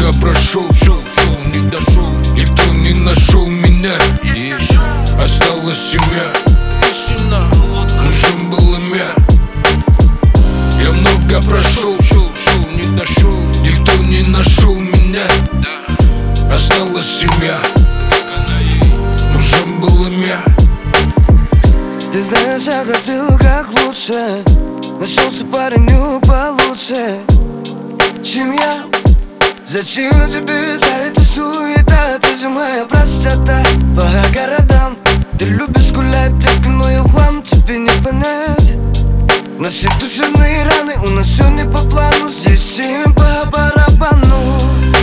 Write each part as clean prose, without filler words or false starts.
много прошел, шел, не дошел. Никто не нашел меня, и осталась семья. Нужен был имя. Я много прошел, шел, не дошел. Никто не нашел меня, осталась семья. Нужен был имя. Ты знаешь, я хотел как лучше. Нашелся парень получше, чем я. Зачем тебе за эту суета? Ты же моя простота. По городам ты любишь гулять, детка, но я в хлам, тебе не понять. Наши душевные раны, у нас все не по плану. Здесь всем по барабану.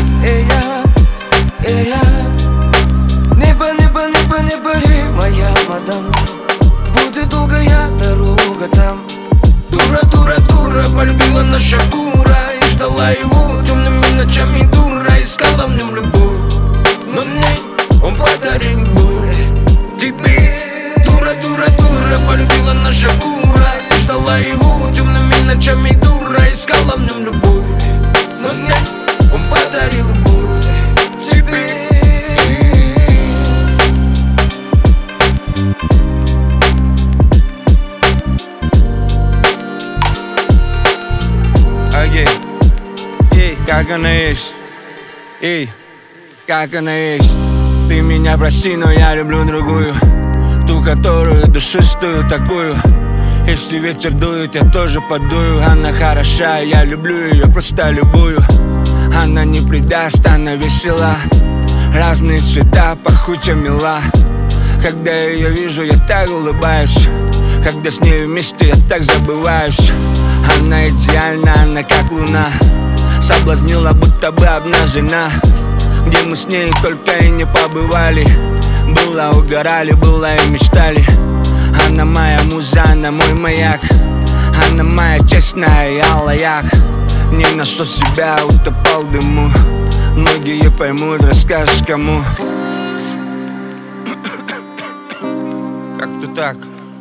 Небо, небо, небо, не бори, моя мадам. Будет долгая дорога там. Дура, дура, дура, полюбила наша кура и ждала его темными ночами. Дура, искала в нем любовь, но мне он подарил боль. Тебе, дура, дура, дура, полюбила наша кура и ждала его темными ночами. Дура, искала в нем любовь, но мне он подарил боль. Тебе. Эй, как она есть, эй, как она есть. Ты меня прости, но я люблю другую, ту, которую душистую такую. Если ветер дует, я тоже подую. Она хороша, я люблю ее, просто любую. Она не предаст, она весела. Разные цвета, пахучая мила. Когда я ее вижу, я так улыбаюсь. Когда с ней вместе, я так забываюсь. Она идеальна, она как луна. Соблазнила, будто бы обнажена. Где мы с ней только и не побывали. Было угорали, было и мечтали. Она моя муза, она мой маяк. Она моя честная алаяк. Не нашел себя, утопал в дыму. Многие поймут, расскажешь кому. Как-то так.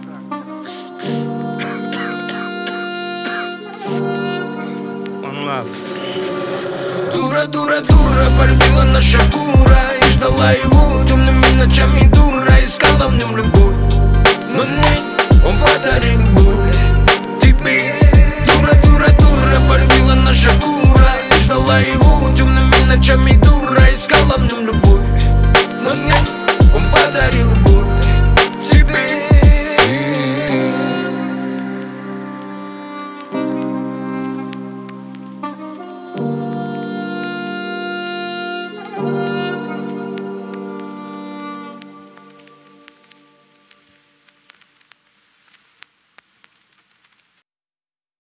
One love. Дура, дура, дура, полюбила наша кура и ждала его темными ночами. Дура, искала в нем любовь, но мне он подарил боль. Тебе, дура, дура, дура, полюбила наша кура и ждала его темными ночами. Дура, искала в нем любовь.